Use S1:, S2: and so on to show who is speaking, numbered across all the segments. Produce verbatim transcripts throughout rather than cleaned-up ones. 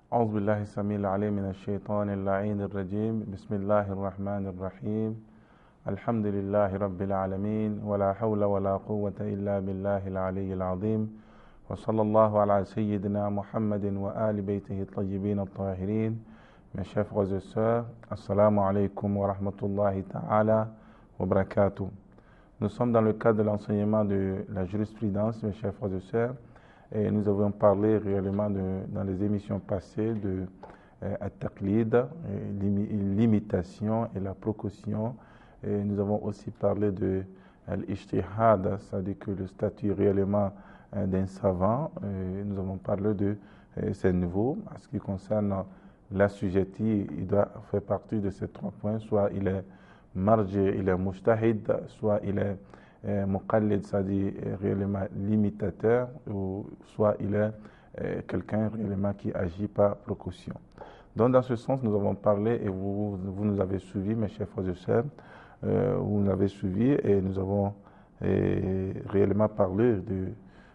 S1: أعوذ بالله السميع العليم من الشيطان اللعين الرجيم بسم الله الرحمن الرحيم الحمد لله رب العالمين ولا حول ولا قوة إلا بالله العلي العظيم وصلى الله على سيدنا محمد وآل بيته الطيبين الطاهرين. Mes chers frères et sœurs, assalamu alaikum wa rahmatullahi ta'ala wa barakatuh. Nous sommes dans le cadre de l'enseignement de la jurisprudence, mes chers frères et sœurs, et nous avons parlé réellement de, dans les émissions passées de euh, at-taqlid, l'imitation et la procaution. Et nous avons aussi parlé de l'ijtihad, c'est-à-dire que le statut réellement euh, d'un savant. Et nous avons parlé de euh, ces niveaux. En ce qui concerne l'assujetti, il doit faire partie de ces trois points. Soit il est marji, il est mujtahid, soit il est euh, muqallid, c'est-à-dire réellement limitateur, ou soit il est euh, quelqu'un réellement qui agit par précaution. Donc dans ce sens, nous avons parlé, et vous, vous nous avez suivis, mes chers frères et sœurs, euh, vous nous avez suivis, et nous avons euh, réellement parlé de,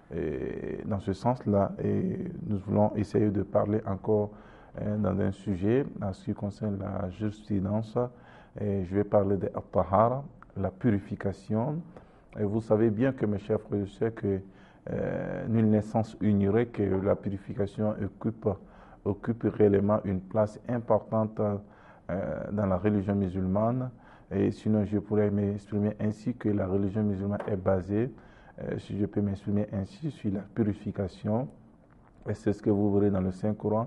S1: et dans ce sens-là, et nous voulons essayer de parler encore dans un sujet en ce qui concerne la jurisprudence. Et je vais parler de at-tahara, la purification. Et vous savez bien que, mes chers frères et sœurs, que euh, nulle naissance ignorait que la purification occupe, occupe réellement une place importante euh, dans la religion musulmane. Et sinon, je pourrais m'exprimer ainsi que la religion musulmane est basée, euh, si je peux m'exprimer ainsi, sur la purification. Et c'est ce que vous verrez dans le Saint-Coran.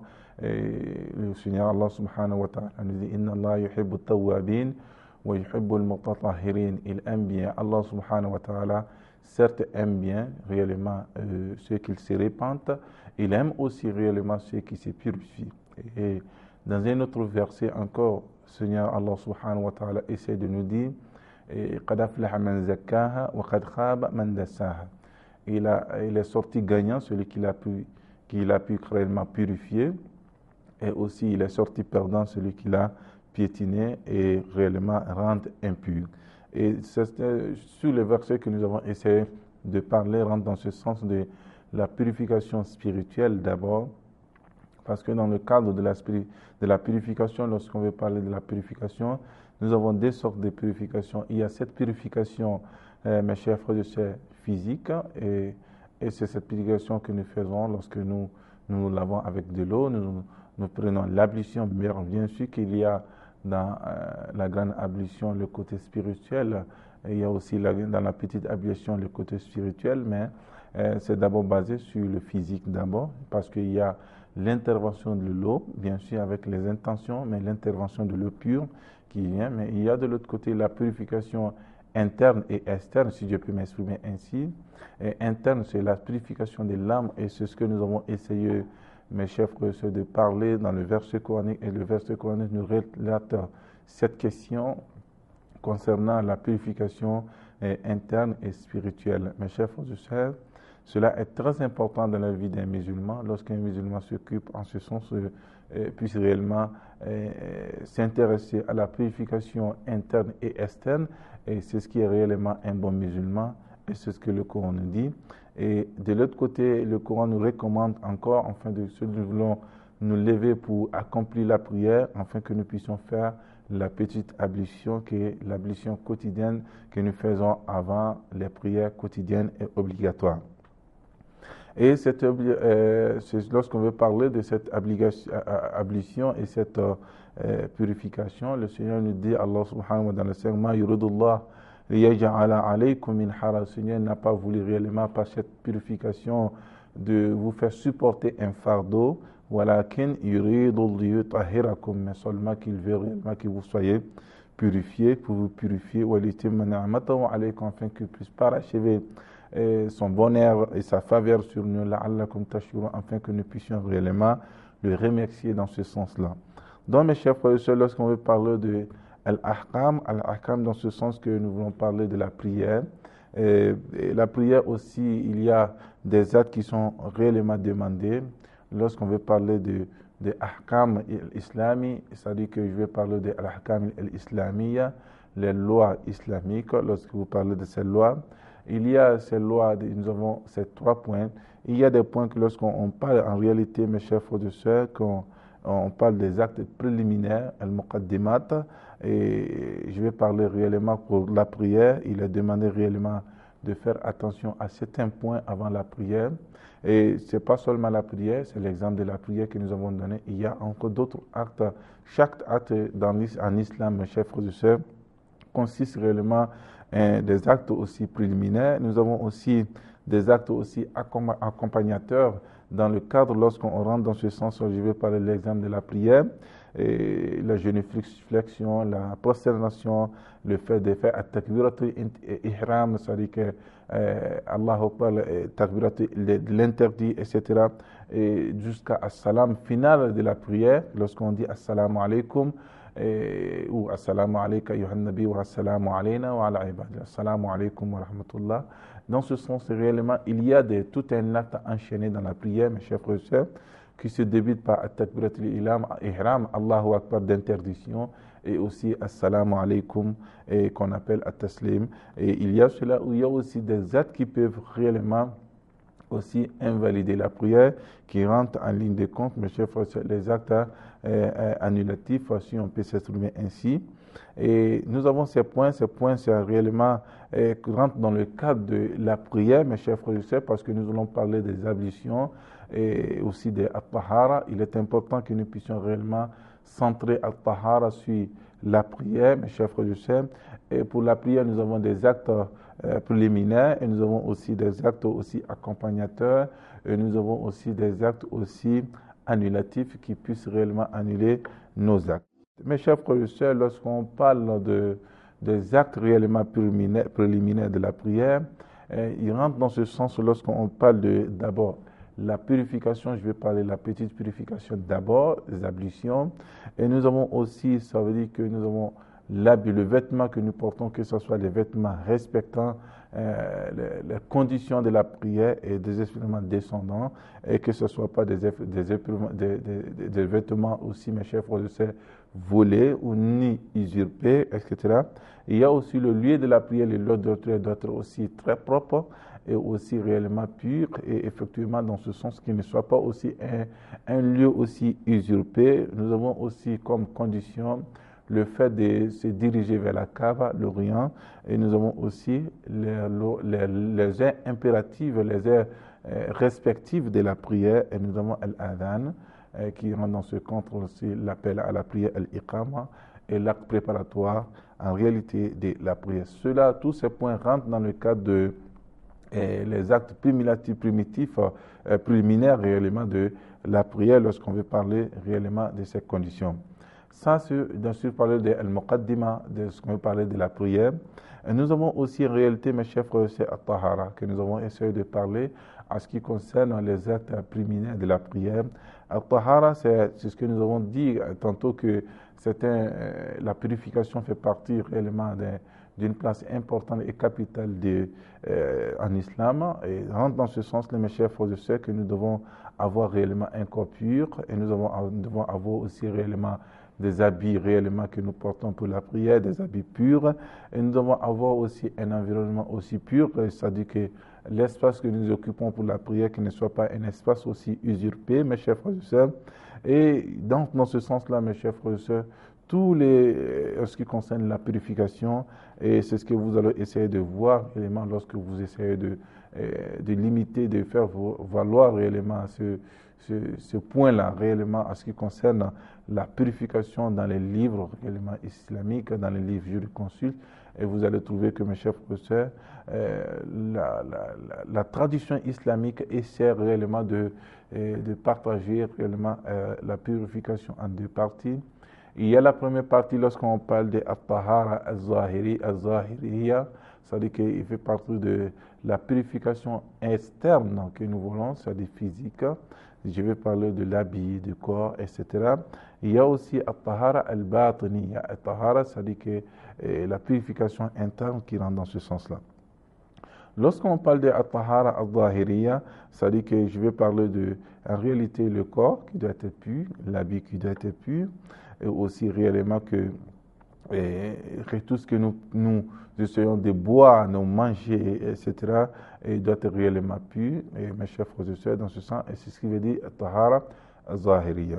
S1: Et le Seigneur Allah subhanahu wa ta'ala nous dit Inna Allah yuhibbu tawwabin wa yuhibbu al-mutatahhirin. Il aime bien, Allah subhanahu wa ta'ala, certes aime bien réellement euh, ceux qui se répandent. Il aime aussi réellement ceux qui se purifient. Et dans un autre verset encore, le Seigneur Allah subhanahu wa ta'ala essaie de nous dire Qad aflaha man zakkaha wa qad khaba man dassaha. Il est sorti gagnant, celui qui l'a pu qu'il a pu réellement purifier, et aussi il est sorti perdant celui qui l'a piétiné et réellement rendre impur. Et sur les versets que nous avons essayé de parler rentre dans ce sens de la purification spirituelle d'abord, parce que dans le cadre de la, de la purification, lorsqu'on veut parler de la purification, nous avons deux sortes de purification. Il y a cette purification, euh, mes chers frères et sœurs, physique, et Et c'est cette purification que nous faisons lorsque nous nous lavons avec de l'eau, nous, nous prenons l'ablution. Bien sûr qu'il y a dans euh, la grande ablution le côté spirituel, et il y a aussi la, dans la petite ablution le côté spirituel, mais euh, c'est d'abord basé sur le physique d'abord, parce qu'il y a l'intervention de l'eau, bien sûr avec les intentions, mais l'intervention de l'eau pure qui vient, mais il y a de l'autre côté la purification interne et externe, si je peux m'exprimer ainsi. Et interne, c'est la purification de l'âme, et c'est ce que nous avons essayé, mes chers frères et sœurs, de parler dans le verset coranique. Et le verset coranique nous relate cette question concernant la purification interne et spirituelle. Mes chers frères et sœurs, cela est très important dans la vie d'un musulman. Lorsqu'un musulman s'occupe en ce sens, euh, puisse réellement euh, s'intéresser à la purification interne et externe, et c'est ce qui est réellement un bon musulman, et c'est ce que le Coran nous dit. Et de l'autre côté, le Coran nous recommande encore, enfin de ce que nous voulons nous lever pour accomplir la prière, afin que nous puissions faire la petite ablution, qui est l'ablution quotidienne que nous faisons avant les prières quotidiennes et obligatoires. Et cette, euh, lorsqu'on veut parler de cette ablution et cette euh, purification, le Seigneur nous dit, Allah subhanahu wa ta'ala, dans le yuridullah liyaj'ala alaykum min haraj. Le Seigneur n'a pas voulu réellement par cette purification de vous faire supporter un fardeau, walakin yuridul liyutahhirakum, mais seulement qu'il veut réellement que vous soyez purifiés, pour vous purifier, wa litimma ni'matahu alaykum, afin qu'il puisse parachever et son bonheur et sa faveur sur nous, la'allakum tashkurun, afin que nous puissions réellement le remercier dans ce sens-là. Donc, mes chers frères et sœurs, lorsqu'on veut parler de al-ahkam, al-ahkam dans ce sens que nous voulons parler de la prière, et, et la prière aussi, il y a des actes qui sont réellement demandés. Lorsqu'on veut parler de, de ahkam islami, c'est-à-dire que je vais parler de al-ahkam al-islamiyya, les lois islamiques, lorsque vous parlez de ces lois, il y a ces lois, nous avons ces trois points. Il y a des points que lorsqu'on parle en réalité, mes chers frères et sœurs, qu'on on parle des actes préliminaires, al-muqaddimat, et je vais parler réellement pour la prière. Il est demandé réellement de faire attention à certains points avant la prière. Et ce n'est pas seulement la prière, c'est l'exemple de la prière que nous avons donné. Il y a encore d'autres actes. Chaque acte dans, en islam, mes chers frères et sœurs, consiste réellement en des actes aussi préliminaires. Nous avons aussi des actes aussi accompagnateurs dans le cadre, lorsqu'on rentre dans ce sens, je vais parler de l'exemple de la prière, et la génuflexion, la prosternation, le fait de faire at-takbiratul ihram, c'est-à-dire que euh, Allah de l'interdit, et cetera, et jusqu'à as-salam final de la prière, lorsqu'on dit assalamu alaikum, et, ou assalamu alayka ayyuhan nabi wa assalamu alayna wa ala ibadillah, assalamu alaykum wa rahmatullah. Dans ce sens, réellement, il y a de, tout un acte enchaîné dans la prière, mes chers frères et sœurs, qui se débute par at-takbiratul ihram, Allahu akbar d'interdiction, et aussi assalamu alaykum, et qu'on appelle at-taslim. Et il y a cela où il y a aussi des actes qui peuvent réellement aussi invalider la prière, qui rentrent en ligne de compte, mes chers frères et sœurs, les actes euh, annulatifs, si on peut s'exprimer ainsi. Et nous avons ces points, ces points, c'est réellement euh, qui rentrent dans le cadre de la prière, mes chers frères et sœurs, parce que nous allons parler des ablutions et aussi des at-tahara. Il est important que nous puissions réellement centrer at-tahara sur la prière, mes chers frères et sœurs. Et pour la prière, nous avons des actes euh, préliminaires et nous avons aussi des actes aussi accompagnateurs et nous avons aussi des actes aussi annulatifs qui puissent réellement annuler nos actes. Mes chers frères et sœurs, lorsqu'on parle de, des actes réellement préliminaires, préliminaires de la prière, eh, il rentre dans ce sens lorsqu'on parle de d'abord la purification. Je vais parler de la petite purification d'abord, les ablutions. Et nous avons aussi, ça veut dire que nous avons l'habit, le vêtement que nous portons, que ce soit des vêtements respectant euh, les, les conditions de la prière et des vêtements descendants, et que ce ne soit pas des, des, des, des, des vêtements aussi, mes chers frères et sœurs, volés ou ni usurpés, et cetera. Il y a aussi le lieu de la prière, le lieu d'autres doit être aussi très propre et aussi réellement pur, et effectivement dans ce sens qu'il ne soit pas aussi un, un lieu aussi usurpé. Nous avons aussi comme condition le fait de se diriger vers la Kaaba, l'Orient, et nous avons aussi les, les, les heures impératives, les heures euh, respectives de la prière, et nous avons Al-Adhan, euh, qui rentre dans ce compte aussi l'appel à la prière, Al-Iqama, et l'acte préparatoire en réalité de la prière. Cela, tous ces points rentrent dans le cadre de euh, les actes primitifs, primitifs euh, préliminaires réellement de la prière lorsqu'on veut parler réellement de ces conditions. Ça, c'est bien sûr parler de al-muqaddima, de ce qu'on veut parler de la prière. Et nous avons aussi en réalité, mes chers frères, c'est at-tahara, que nous avons essayé de parler à ce qui concerne les actes préliminaires de la prière. At-tahara, c'est ce que nous avons dit tantôt, que c'est un, la purification fait partie réellement d'une place importante et capitale de, euh, en islam. Et rentre dans ce sens, mes chers frères et sœurs, que nous devons avoir réellement un corps pur, et nous, avons, nous devons avoir aussi réellement des habits réellement que nous portons pour la prière, des habits purs, et nous devons avoir aussi un environnement aussi pur, c'est-à-dire que l'espace que nous occupons pour la prière, qu'il ne soit pas un espace aussi usurpé, mes chers frères et sœurs. Et donc, dans ce sens-là, mes chers frères et sœurs, tous les, en ce qui concerne la purification, et c'est ce que vous allez essayer de voir réellement lorsque vous essayez de, de limiter, de faire valoir réellement ce, ce, ce point-là, réellement, en ce qui concerne la purification dans les livres réellement islamiques, dans les livres jurisconsultes, et vous allez trouver que, mes chers professeurs, euh, la, la, la, la tradition islamique essaie réellement de, de partager réellement euh, la purification en deux parties. Il y a la première partie lorsqu'on parle de at-tahara al-zahiriya, c'est-à-dire qu'il fait partie de la purification externe que nous voulons, c'est-à-dire physique. Je vais parler de l'habit, du corps, et cetera. Il y a aussi at-tahara al-batiniya. At-tahara, c'est-à-dire que eh, la purification interne qui rentre dans ce sens-là. Lorsqu'on parle de at-tahara al-zahiriya, c'est-à-dire que je vais parler de, en réalité, le corps qui doit être pur, l'habit qui doit être pur, et aussi réellement que et que tout ce que nous, nous essayons de boire, de manger, et cetera, et doit être réellement pur. Et mes chers frères et sœurs, dans ce sens, et c'est ce qui veut dire Tahara Zahiriya.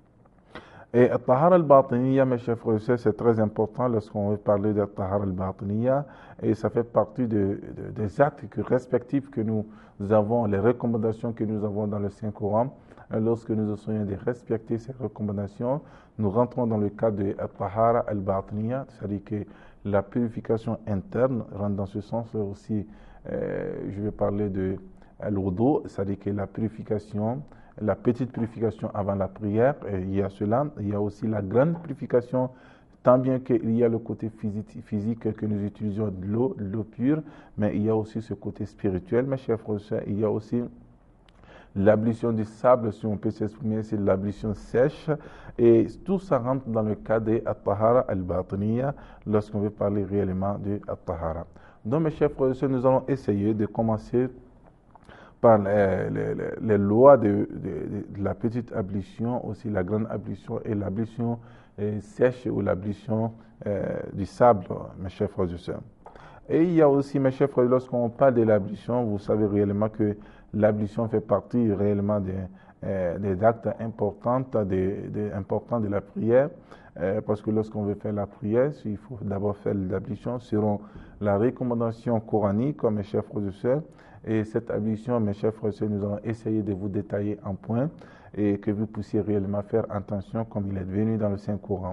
S1: Et Tahara al-Batiniya, mes chers frères et sœurs, c'est très important lorsqu'on veut parler de Tahara al-Batiniya, et ça fait partie de, de, des actes respectifs que nous, nous avons, les recommandations que nous avons dans le Saint-Coran. Lorsque nous essayons de respecter ces recommandations, nous rentrons dans le cadre de Tahara al-Batiniya, c'est-à-dire que la purification interne rentre dans ce sens aussi. Euh, je vais parler de al-Wudu, c'est-à-dire que la purification, la petite purification avant la prière, et il y a cela. Il y a aussi la grande purification, tant bien qu'il y a le côté physique, physique que nous utilisons de l'eau, l'eau pure, mais il y a aussi ce côté spirituel, mes chers frères et sœurs. Il y a aussi l'ablution du sable, si on peut s'exprimer, c'est l'ablution sèche. Et tout ça rentre dans le cadre de At-Tahara al-Batiniya lorsqu'on veut parler réellement de At-Tahara. Donc, mes chers frères et sœurs, nous allons essayer de commencer par les, les, les lois de, de, de la petite ablution, aussi la grande ablution et l'ablution euh, sèche ou l'ablution euh, du sable, mes chers frères et sœurs. Et il y a aussi, mes chers frères, lorsqu'on parle de l'ablution, vous savez réellement que l'ablution fait partie réellement des, euh, des actes importants, des, des, importants de la prière, euh, parce que lorsqu'on veut faire la prière, il faut d'abord faire l'ablution selon la recommandation coranique, mes chers frères et sœurs. Et cette ablution, mes chers frères et sœurs, nous allons essayer de vous détailler en points et que vous puissiez réellement faire attention comme il est venu dans le Saint-Coran.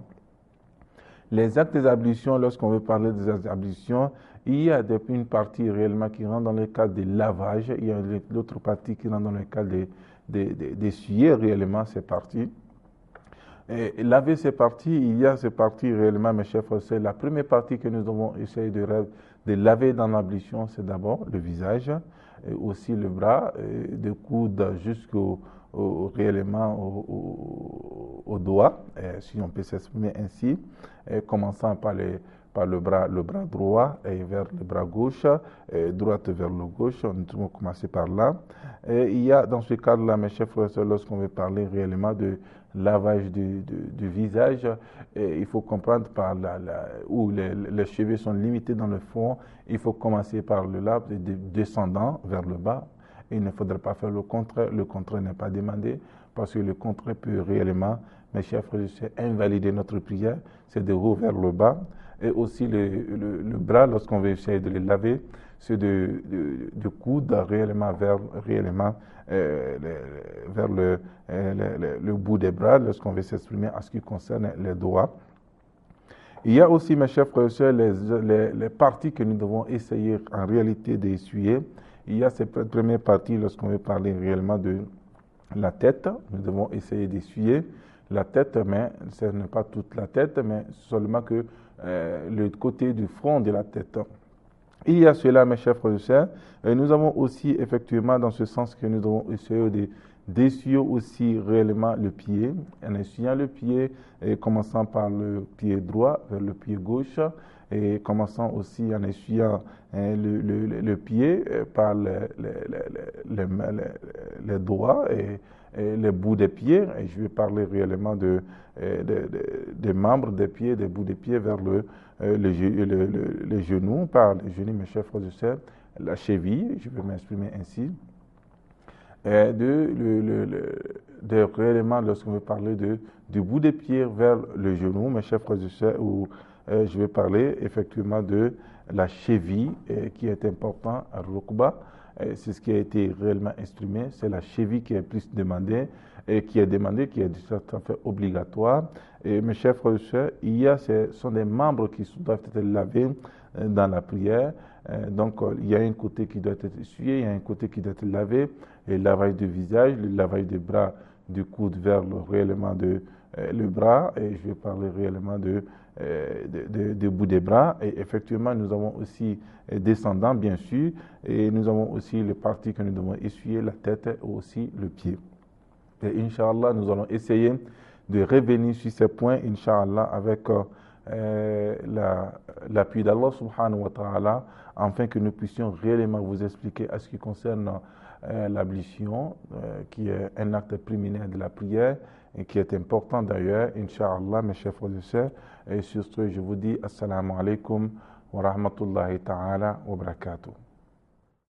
S1: Les actes des ablutions, lorsqu'on veut parler des ablutions, il y a une partie réellement qui rentre dans le cadre des lavages, il y a l'autre partie qui rentre dans le cadre d'essuyer de, de, de réellement ces parties. Et laver ces parties, il y a ces parties réellement, mes chers frères et sœurs. La première partie que nous devons essayer de, de laver dans l'ablution, c'est d'abord le visage, et aussi le bras, de coude jusqu'au au, réellement au, au, au doigt, et si on peut s'exprimer ainsi, et commençant par, les, par le, bras, le bras droit et vers le bras gauche, et droite vers le gauche, on va commencer par là. Et il y a dans ce cadre-là, mes chers frères et sœurs, lorsqu'on veut parler réellement de lavage du, du, du visage, et il faut comprendre par la, la, où les, les cheveux sont limités dans le fond, il faut commencer par le lave de, descendant vers le bas. Il ne faudrait pas faire le contraire, le contraire n'est pas demandé, parce que le contraire peut réellement, mes chers frères et sœurs, invalider notre prière, c'est de haut vers le bas, et aussi le, le, le bras, lorsqu'on veut essayer de les laver, c'est de, de, de coude réellement vers, réellement, euh, le, vers le, euh, le, le bout des bras, lorsqu'on veut s'exprimer en ce qui concerne les doigts. Il y a aussi, mes chers frères et sœurs, les, les, les parties que nous devons essayer en réalité d'essuyer. Il y a cette première partie lorsqu'on veut parler réellement de la tête. Nous devons essayer d'essuyer la tête, mais ce n'est pas toute la tête, mais seulement que euh, le côté du front de la tête. Il y a cela, mes chers frères et sœurs. Et nous avons aussi, effectivement, dans ce sens que nous devons essayer de d'essuyer aussi réellement le pied, en essuyant le pied, et commençant par le pied droit vers le pied gauche, et commençant aussi en essuyant hein, le, le, le pied par les, les, les, les, les doigts et, et les bouts des pieds. Et je vais parler réellement de, de, de, des membres des pieds, des bouts des pieds vers le, le, le, le, les genoux, par les genoux, mes chers frères et sœurs, la cheville, je vais m'exprimer ainsi. Et de, le, le, le, de réellement, lorsqu'on veut parler de, du bout des pieds vers le genou, mes chers frères et sœurs, où euh, je vais parler effectivement de la cheville euh, qui est important à Rukba. C'est ce qui a été réellement exprimé, c'est la cheville qui est plus demandée et qui est demandée, qui est tout à fait obligatoire. Et mes chers frères et sœurs, il y a, ce sont des membres qui doivent être lavés euh, dans la prière. Euh, donc, euh, il y a un côté qui doit être essuyé, il y a un côté qui doit être lavé. Le lavage du visage, le lavage des bras, du coude vers le, réellement de, euh, le bras, et je vais parler réellement de, euh, de, de, de bout des bras. Et effectivement, nous avons aussi euh, descendant, bien sûr, et nous avons aussi les parties que nous devons essuyer, la tête et aussi le pied. Et Inch'Allah, nous allons essayer de revenir sur ces points, Inch'Allah, avec euh, l'appui la, d'Allah subhanahu wa ta'ala, afin que nous puissions réellement vous expliquer à ce qui concerne Euh, l'ablution, euh, qui est un acte préliminaire de la prière, et qui est important d'ailleurs, Inch'Allah, mes chers frères et sœurs. Et sur ce, je vous dis Assalamu alaikum wa rahmatullahi ta'ala wa barakatuh.